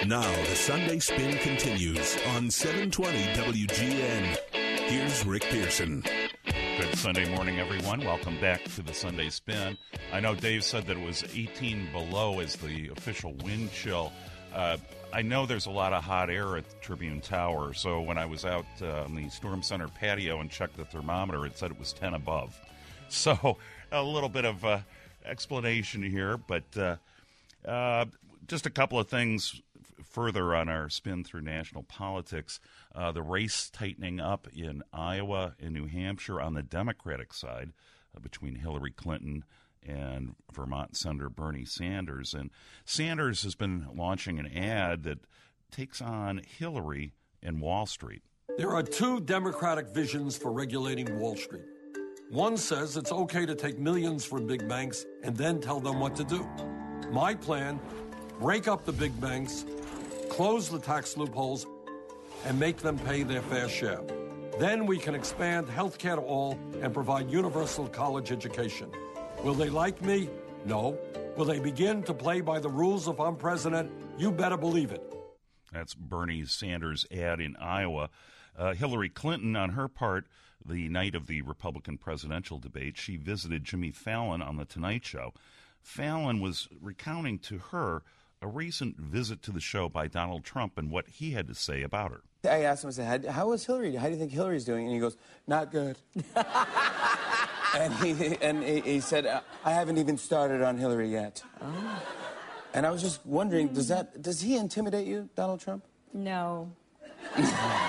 Now the Sunday Spin continues on 720 WGN. Here's Rick Pearson. Good Sunday morning, everyone. Welcome back to the Sunday Spin. I know Dave said that it was 18 below as the official wind chill. I know there's a lot of hot air at Tribune Tower, so when I was out on the Storm Center patio and checked the thermometer, it said it was 10 above. So a little bit of explanation here, but just a couple of things further on our spin through national politics. The race tightening up in Iowa and New Hampshire on the Democratic side between Hillary Clinton and Vermont Senator Bernie Sanders. And Sanders has been launching an ad that takes on Hillary and Wall Street. There are two Democratic visions for regulating Wall Street. One says it's okay to take millions from big banks and then tell them what to do. My plan: break up the big banks, close the tax loopholes, and make them pay their fair share. Then we can expand health care to all and provide universal college education. Will they like me? No. Will they begin to play by the rules if I'm president? You better believe it. That's Bernie Sanders' ad in Iowa. Hillary Clinton, on her part, the night of the Republican presidential debate, she visited Jimmy Fallon on The Tonight Show. Fallon was recounting to her a recent visit to the show by Donald Trump and what he had to say about her. I asked him, I said, how is Hillary? How do you think Hillary's doing? And he goes, not good. and he said, I haven't even started on Hillary yet. Oh. And I was just wondering, does he intimidate you, Donald Trump? No. That's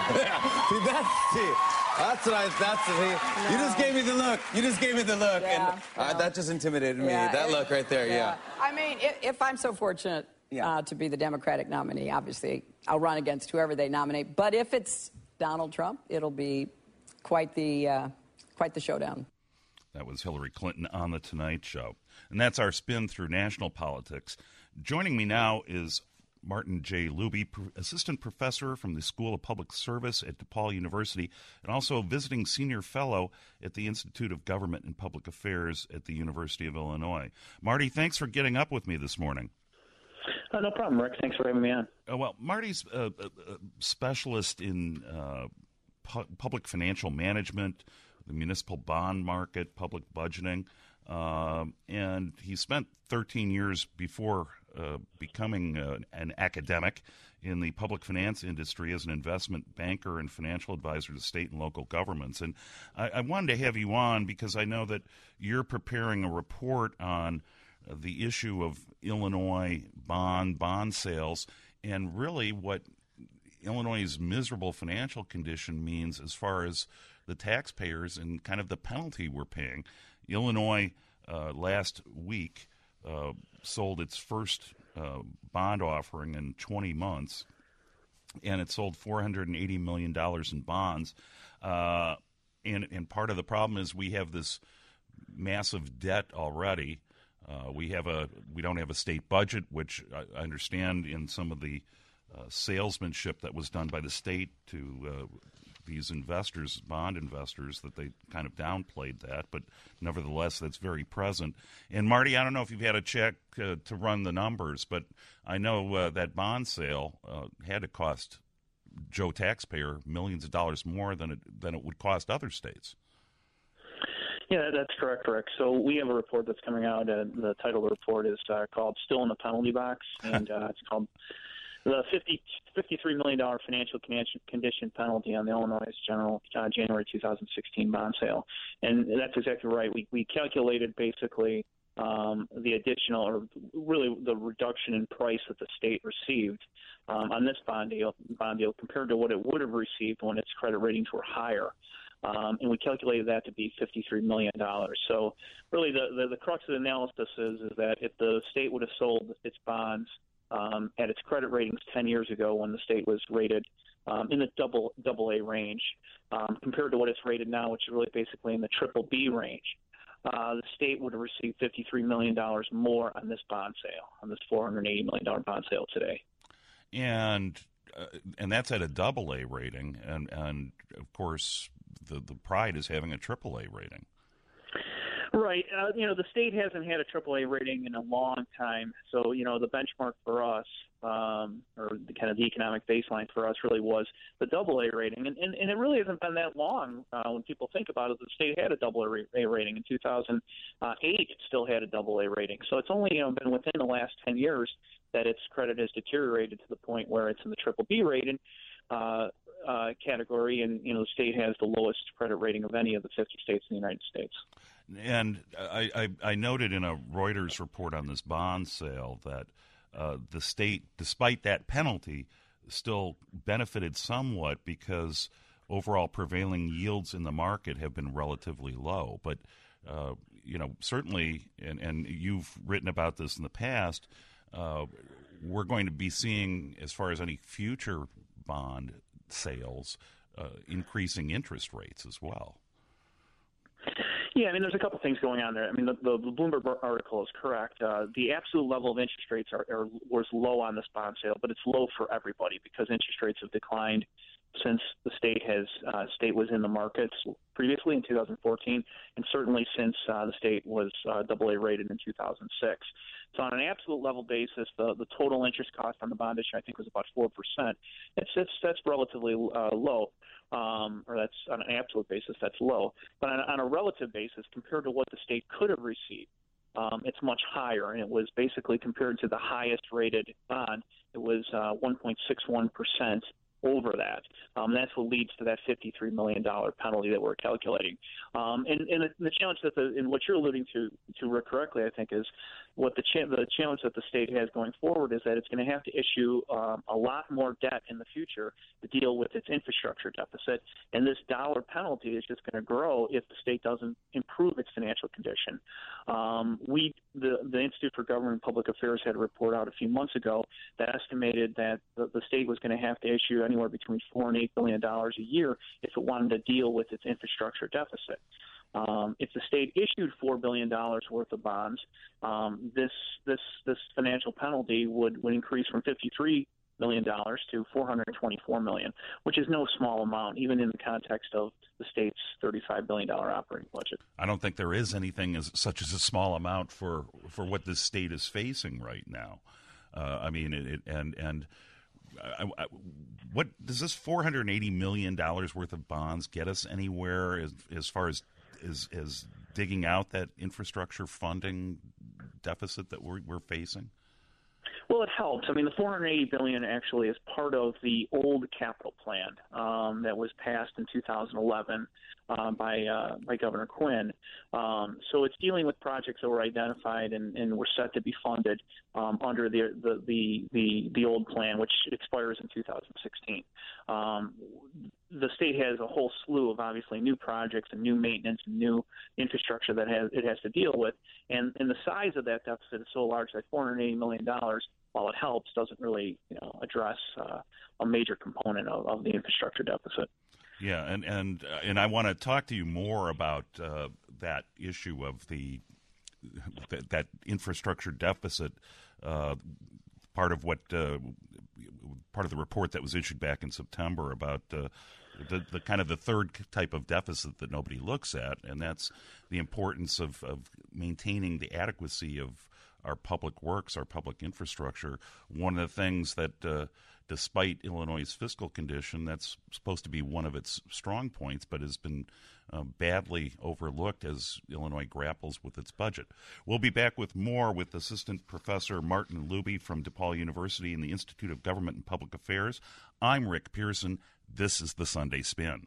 what you just gave me the look. You just gave me the look. Yeah, and that just intimidated me. That look right there, yeah. I mean, if I'm so fortunate to be the Democratic nominee, obviously I'll run against whoever they nominate. But if it's Donald Trump, it'll be quite the showdown. That was Hillary Clinton on The Tonight Show. And that's our spin through national politics. Joining me now is Martin J. Luby, assistant professor from the School of Public Service at DePaul University, and also a visiting senior fellow at the Institute of Government and Public Affairs at the University of Illinois. Marty, thanks for getting up with me this morning. No problem, Rick. Thanks for having me on. Well, Marty's a specialist in public financial management, the municipal bond market, public budgeting, and he spent 13 years before becoming an academic in the public finance industry as an investment banker and financial advisor to state and local governments. And I wanted to have you on because I know that you're preparing a report on the issue of Illinois bond sales and really what Illinois' miserable financial condition means as far as the taxpayers and kind of the penalty we're paying. Illinois last week sold its first bond offering in 20 months, and it sold $480 million in bonds. And part of the problem is we have this massive debt already. We don't have a state budget, which I understand in some of the salesmanship that was done by the state to these investors, bond investors, that they kind of downplayed that, but nevertheless, that's very present. And Marty, I don't know if you've had a check to run the numbers, but I know that bond sale had to cost Joe taxpayer millions of dollars more than it would cost other states. Yeah, that's correct, Rick. So we have a report that's coming out, and the title of the report is called Still in the Penalty Box, and it's called the $53 million financial condition penalty on the Illinois General January 2016 bond sale. And that's exactly right. We calculated basically the additional, or really the reduction in price that the state received on this bond deal compared to what it would have received when its credit ratings were higher. And we calculated that to be $53 million. So really the crux of the analysis is that if the state would have sold its bonds at its credit ratings 10 years ago when the state was rated in the double A range, compared to what it's rated now, which is really basically in the triple B range, the state would have received $53 million more on this bond sale, on this $480 million bond sale today. And that's at a double A rating, and of course the pride is having a triple A rating. Right. The state hasn't had a AAA rating in a long time. So, the benchmark for us, or kind of the economic baseline for us really was the AA rating. And it really hasn't been that long when people think about it. The state had a AA rating. In 2008, it still had a AA rating. So it's only been within the last 10 years that its credit has deteriorated to the point where it's in the BBB rating category, and the state has the lowest credit rating of any of the 50 states in the United States. And I noted in a Reuters report on this bond sale that the state, despite that penalty, still benefited somewhat because overall prevailing yields in the market have been relatively low. But certainly, and you've written about this in the past, we're going to be seeing, as far as any future bond sales, increasing interest rates as well. Yeah, I mean, there's a couple things going on there. I mean, the Bloomberg article is correct. The absolute level of interest rates was low on this bond sale, but it's low for everybody because interest rates have declined since the state was in the markets previously in 2014, and certainly since the state was AA rated in 2006. So on an absolute level basis, the total interest cost on the bond issue, I think, was about 4%. That's relatively low, or that's on an absolute basis, that's low. But on a relative basis, compared to what the state could have received, it's much higher, and it was basically compared to the highest rated bond, it was 1.61% over that. That's what leads to that $53 million penalty that we're calculating. And the challenge and what you're alluding to Rick, correctly, I think, is what the challenge that the state has going forward is that it's going to have to issue a lot more debt in the future to deal with its infrastructure deficit. And this dollar penalty is just going to grow if the state doesn't improve its financial condition. The Institute for Government and Public Affairs had a report out a few months ago that estimated that the state was going to have to issue anywhere between $4 and $8 billion a year if it wanted to deal with its infrastructure deficit. If the state issued $4 billion worth of bonds, this financial penalty would increase from $53 million to $424 million, which is no small amount, even in the context of the state's $35 billion operating budget. I don't think there is anything such as a small amount for what this state is facing right now. What does this $480 million worth of bonds get us anywhere as far as digging out that infrastructure funding deficit that we're facing? Well, it helps. I mean, the $480 billion actually is part of the old capital plan that was passed in 2011 by Governor Quinn. So it's dealing with projects that were identified and were set to be funded under the old plan, which expires in 2016. The state has a whole slew of obviously new projects and new maintenance and new infrastructure that it has to deal with, and the size of that deficit is so large that $480 million, while it helps, doesn't really address a major component of the infrastructure deficit. Yeah, and I want to talk to you more about that issue of that infrastructure deficit. Part of the report that was issued back in September about the kind of the third type of deficit that nobody looks at, and that's the importance of maintaining the adequacy of our public works, our public infrastructure. One of the things that, despite Illinois' fiscal condition, that's supposed to be one of its strong points, but has been badly overlooked as Illinois grapples with its budget. We'll be back with more with Assistant Professor Martin Luby from DePaul University in the Institute of Government and Public Affairs. I'm Rick Pearson. This is the Sunday Spin.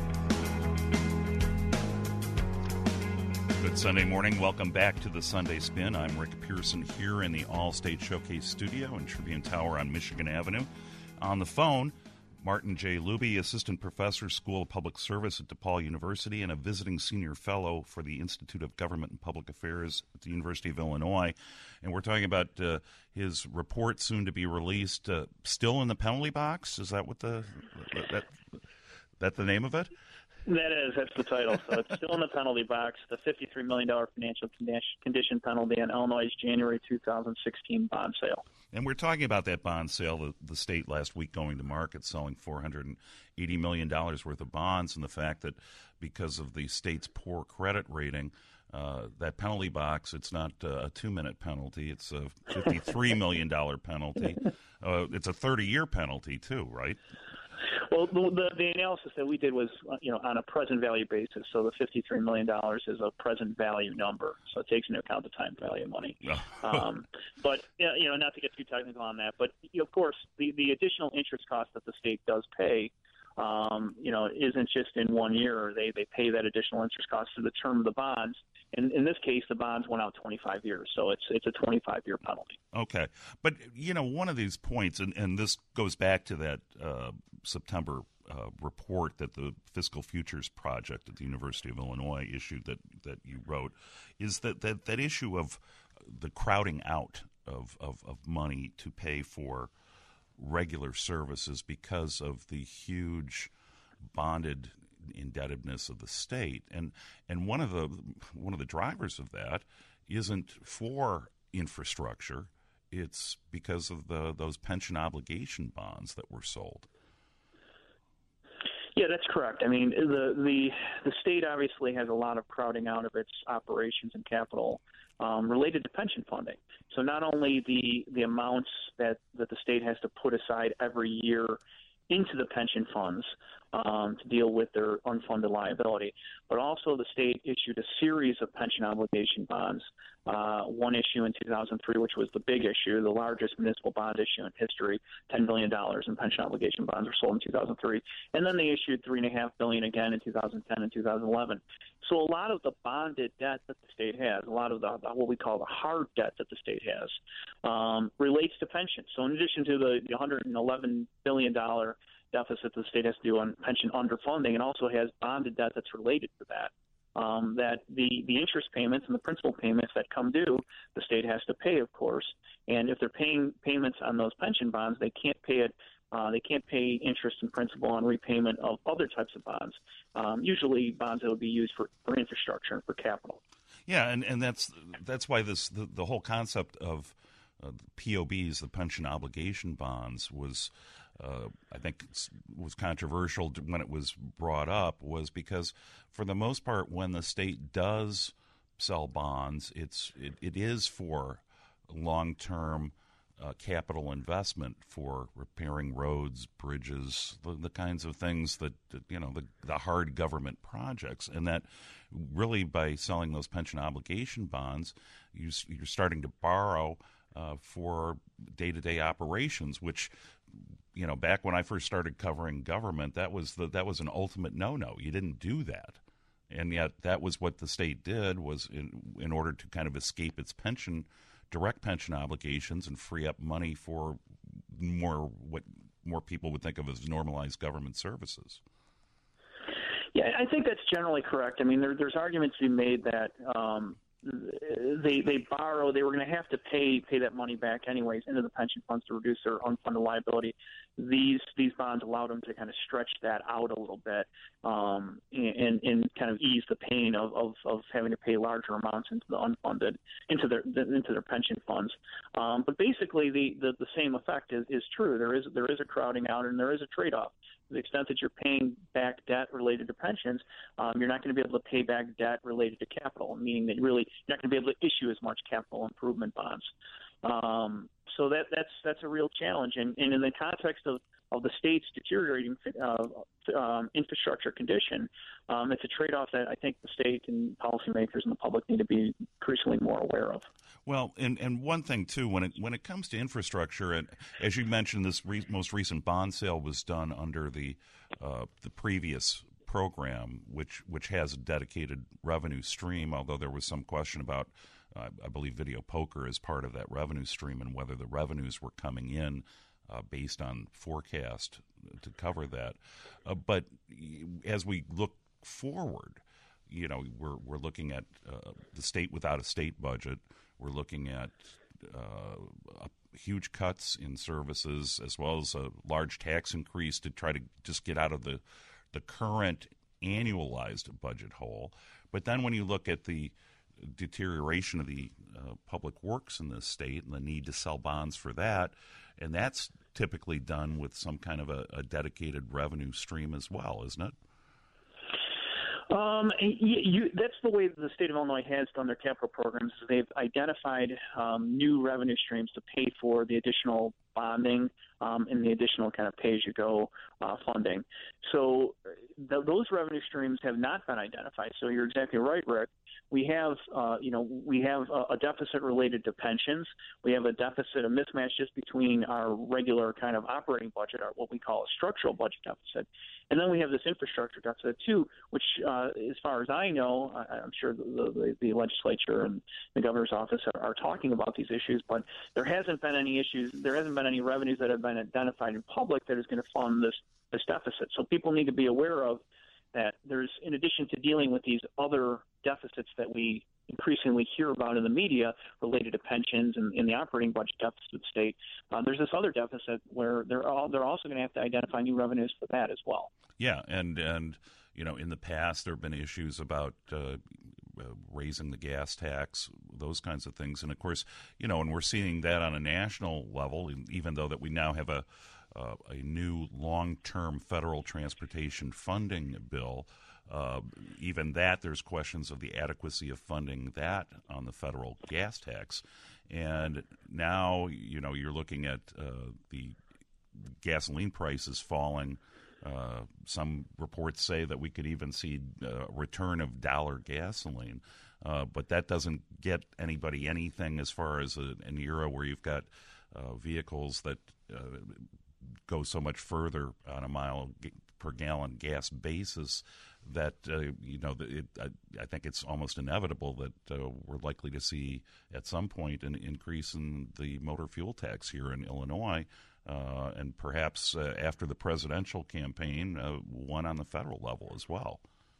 Good Sunday morning. Welcome back to the Sunday Spin. I'm Rick Pearson here in the All-State Showcase Studio in Tribune Tower on Michigan Avenue. On the phone, Martin J. Luby, Assistant Professor, School of Public Service at DePaul University and a visiting senior fellow for the Institute of Government and Public Affairs at the University of Illinois. And we're talking about his report soon to be released, Still in the Penalty Box? Is that what that the name of it? That's the title. So it's Still in the Penalty Box, the $53 million financial condition penalty on Illinois' January 2016 bond sale. And we're talking about that bond sale, the state last week going to market, selling $480 million worth of bonds, and the fact that because of the state's poor credit rating, that penalty box, it's not a 2-minute penalty. It's a $53 million penalty. It's a 30-year penalty, too, right? Well, the analysis that we did was, on a present value basis. So the $53 million is a present value number. So it takes into account the time value of money. But, not to get too technical on that, but, of course, the additional interest cost that the state does pay, isn't just in 1 year. They pay that additional interest cost through the term of the bonds. And in this case, the bonds went out 25 years, so it's a 25-year penalty. Okay. But, one of these points, and this goes back to that September report that the Fiscal Futures Project at the University of Illinois issued that you wrote, is that issue of the crowding out of money to pay for regular services because of the huge bonded indebtedness of the state, and one of the drivers of that isn't for infrastructure; it's because of those pension obligation bonds that were sold. Yeah, that's correct. I mean, the state obviously has a lot of crowding out of its operations and capital related to pension funding. So not only the amounts that the state has to put aside every year into the pension funds to deal with their unfunded liability, but also the state issued a series of pension obligation bonds. One issue in 2003, which was the big issue, the largest municipal bond issue in history, $10 billion in pension obligation bonds were sold in 2003. And then they issued $3.5 billion again in 2010 and 2011. So a lot of the bonded debt that the state has, a lot of the what we call the hard debt that the state has, relates to pensions. So in addition to the $111 billion deficit the state has to do on pension underfunding, it also has bonded debt that's related to that. That the interest payments and the principal payments that come due, the state has to pay, of course. And if they're paying payments on those pension bonds, they can't pay it. They can't pay interest and principal on repayment of other types of bonds, usually bonds that would be used for infrastructure and for capital. Yeah, and that's why the whole concept of POBs, the pension obligation bonds, was I think was controversial when it was brought up, was because for the most part, when the state does sell bonds, it is for long-term capital investment for repairing roads, bridges, the kinds of things that the hard government projects, and that really by selling those pension obligation bonds, you're starting to borrow for day-to-day operations, which back when I first started covering government, that was an ultimate no-no. You didn't do that, and yet that was what the state did, was in order to kind of escape its direct pension obligations and free up money for what more people would think of as normalized government services. Yeah, I think that's generally correct. I mean, there's arguments to be made that they borrow. They were going to have to pay that money back anyways into the pension funds to reduce their unfunded liability. These bonds allowed them to kind of stretch that out a little bit and kind of ease the pain of having to pay larger amounts into the unfunded into their pension funds. But basically, the same effect is true. There is a crowding out and there is a trade-off. To the extent that you're paying back debt related to pensions, you're not going to be able to pay back debt related to capital, meaning that really you're not going to be able to issue as much capital improvement bonds. So that's a real challenge. And in the context of the state's deteriorating infrastructure condition, it's a trade-off that I think the state and policymakers and the public need to be increasingly more aware of. Well, and one thing too, when it comes to infrastructure, and as you mentioned, this most recent bond sale was done under the previous program, which has a dedicated revenue stream. Although there was some question about, I believe, video poker as part of that revenue stream and whether the revenues were coming in based on forecast to cover that. But as we look forward, we're looking at the state without a state budget. We're looking at huge cuts in services, as well as a large tax increase to try to just get out of the current annualized budget hole. But then when you look at the deterioration of the public works in this state and the need to sell bonds for that, and that's typically done with some kind of a dedicated revenue stream as well, isn't it? That's the way the state of Illinois has done their capital programs. They've identified new revenue streams to pay for the additional bonding and the additional kind of pay-as-you-go funding. So those revenue streams have not been identified. So you're exactly right, Rick. We have a deficit related to pensions. We have a mismatch just between our regular kind of operating budget, or what we call a structural budget deficit, and then we have this infrastructure deficit too, which, as far as I know, I'm sure the legislature and the governor's office are talking about these issues, but there hasn't been any issues. There hasn't been any revenues that have been identified in public that is going to fund this deficit. So people need to be aware of that. There's, in addition to dealing with these other deficits that we increasingly hear about in the media related to pensions and in the operating budget deficit of the state, there's this other deficit where they're also going to have to identify new revenues for that as well. Yeah, and in the past there have been issues about raising the gas tax, those kinds of things, and of course, and we're seeing that on a national level, even though that we now have a new long-term federal transportation funding bill. Even that, there's questions of the adequacy of funding that on the federal gas tax. And now, you're looking at the gasoline prices falling. Some reports say that we could even see a return of dollar gasoline. But that doesn't get anybody anything as far as an era where you've got vehicles that go so much further on a mile per gallon gas basis that I think it's almost inevitable that we're likely to see at some point an increase in the motor fuel tax here in Illinois, and perhaps after the presidential campaign, one on the federal level as well.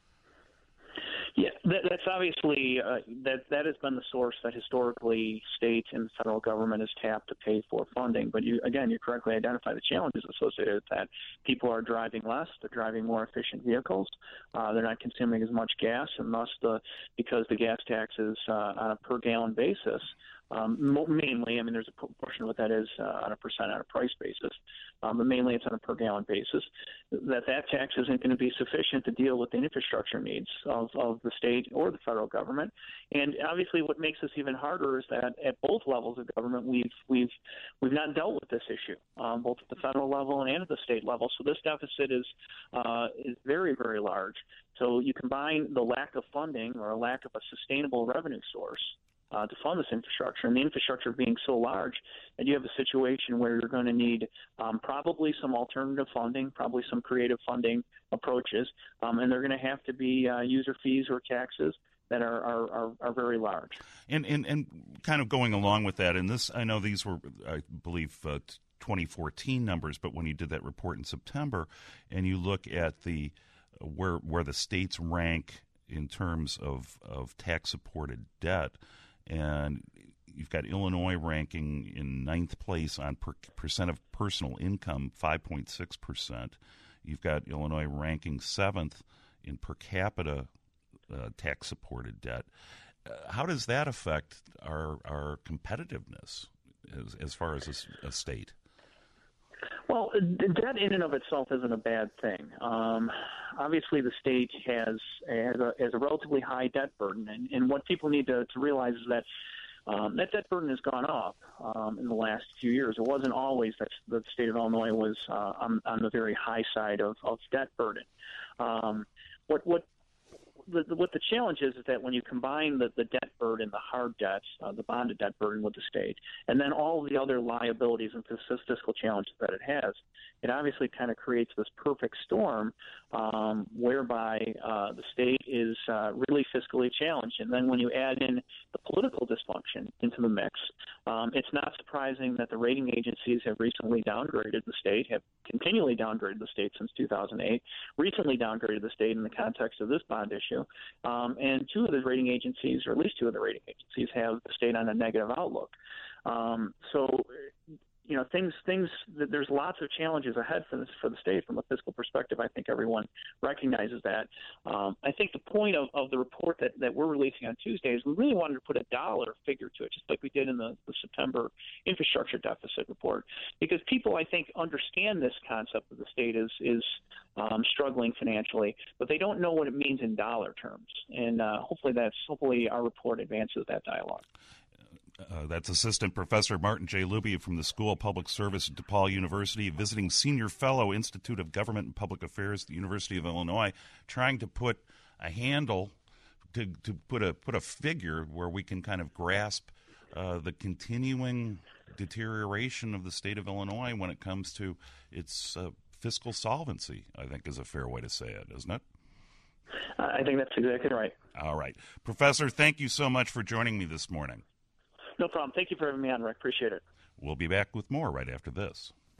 Yeah, that's obviously that has been the source that historically states and the federal government has tapped to pay for funding. But you correctly identify the challenges associated with that. People are driving less; they're driving more efficient vehicles. They're not consuming as much gas, and thus because the gas tax is on a per gallon basis. Mainly, there's a portion of what that is on a percent on a price basis, but mainly it's on a per gallon basis. That tax isn't going to be sufficient to deal with the infrastructure needs of the state or the federal government. And obviously, what makes this even harder is that at both levels of government, we've not dealt with this issue, both at the federal level and at the state level. So this deficit is very, very large. So you combine the lack of funding or a lack of a sustainable revenue source to fund this infrastructure, and the infrastructure being so large, and you have a situation where you're going to need probably some alternative funding, probably some creative funding approaches, and they're going to have to be user fees or taxes that are very large. And kind of going along with that, and this, I know these were, I believe, 2014 numbers, but when you did that report in September, and you look at the where the states rank in terms of tax-supported debt. And you've got Illinois ranking in 9th place on percent of personal income, 5.6%. You've got Illinois ranking 7th in per capita tax-supported debt. How does that affect our competitiveness as far as a state? Well, debt in and of itself isn't a bad thing. Obviously, the state has a relatively high debt burden, and what people need to realize is that that debt burden has gone up in the last few years. It wasn't always that the state of Illinois was on the very high side of debt burden. What the challenge is that when you combine the debt burden, the hard debts, the bonded debt burden with the state, and then all the other liabilities and fiscal challenges that it has, it obviously kind of creates this perfect storm whereby the state is really fiscally challenged. And then when you add in the political dysfunction into the mix, it's not surprising that the rating agencies have recently downgraded the state, have continually downgraded the state since 2008, recently downgraded the state in the context of this bond issue. And two of the rating agencies, or at least two of the rating agencies, have the state on a negative outlook. So things that there's lots of challenges ahead for the state from a fiscal perspective. I think everyone recognizes that. I think the point of the report that we're releasing on Tuesday is we really wanted to put a dollar figure to it, just like we did in the September infrastructure deficit report, because people, I think, understand this concept that the state is struggling financially, but they don't know what it means in dollar terms. And hopefully our report advances that dialogue. That's Assistant Professor Martin J. Luby from the School of Public Service at DePaul University, visiting Senior Fellow, Institute of Government and Public Affairs at the University of Illinois, trying to put a handle, to put a figure where we can kind of grasp the continuing deterioration of the state of Illinois when it comes to its fiscal solvency, I think is a fair way to say it, isn't it? I think that's exactly right. All right. Professor, thank you so much for joining me this morning. No problem. Thank you for having me on, Rick. Appreciate it. We'll be back with more right after this.